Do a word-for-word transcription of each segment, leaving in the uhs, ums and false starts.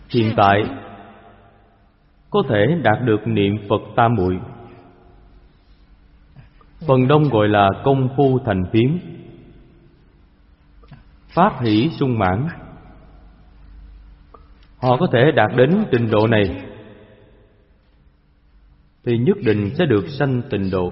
hiện tại có thể đạt được niệm Phật tam muội. Phần đông gọi là công phu thành phiến, pháp hỷ sung mãn. Họ có thể đạt đến trình độ này thì nhất định sẽ được sanh tịnh độ.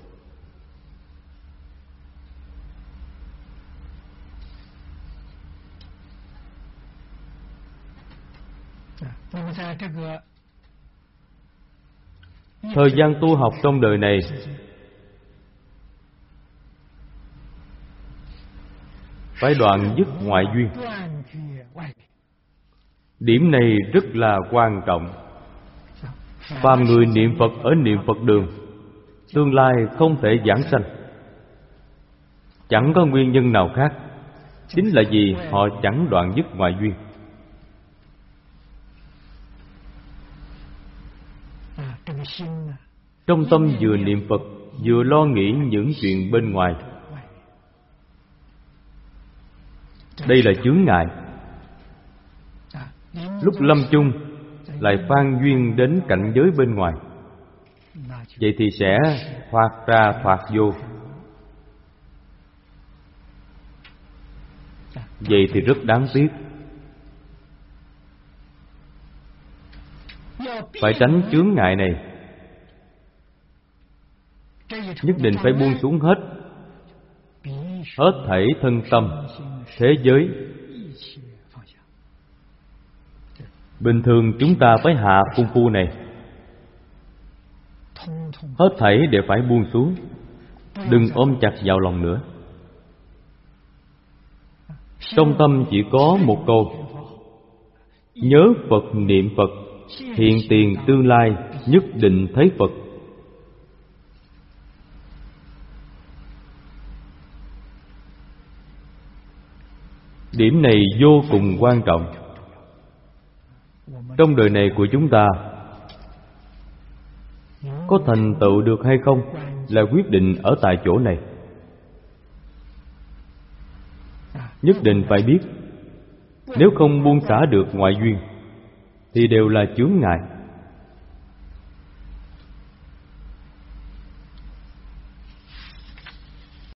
Thời gian tu học trong đời này phải đoạn dứt ngoại duyên. Điểm này rất là quan trọng. Phàm người niệm Phật ở niệm Phật đường, tương lai không thể giảng sanh. Chẳng có nguyên nhân nào khác, chính là vì họ chẳng đoạn dứt ngoại duyên. Trong tâm vừa niệm Phật, vừa lo nghĩ những chuyện bên ngoài. Đây là chướng ngại. Lúc lâm chung lại phan duyên đến cảnh giới bên ngoài, vậy thì sẽ thoát ra thoát vô. Vậy thì rất đáng tiếc. Phải tránh chướng ngại này, nhất định phải buông xuống hết hết thảy thân tâm, thế giới. Bình thường chúng ta phải hạ công phu này, hết thảy đều phải buông xuống, đừng ôm chặt vào lòng nữa. Trong tâm chỉ có một câu: nhớ Phật, niệm Phật, hiện tiền tương lai nhất định thấy Phật. Điểm này vô cùng quan trọng. Trong đời này của chúng ta, có thành tựu được hay không là quyết định ở tại chỗ này. Nhất định phải biết, nếu không buông xả được ngoại duyên thì đều là chướng ngại.